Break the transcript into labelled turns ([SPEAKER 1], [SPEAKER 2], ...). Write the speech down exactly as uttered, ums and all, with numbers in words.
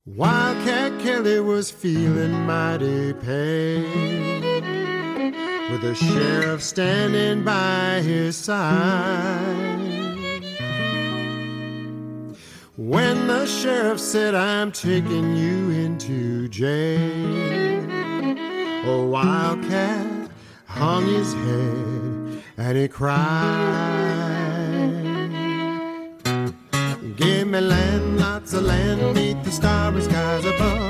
[SPEAKER 1] Wildcat Kelly was feeling mighty pain, with the sheriff standing by his side. When the sheriff said, "I'm taking you into jail," oh, Wildcat hung his head and he cried. Give me land, lots of land, beneath the starry skies above.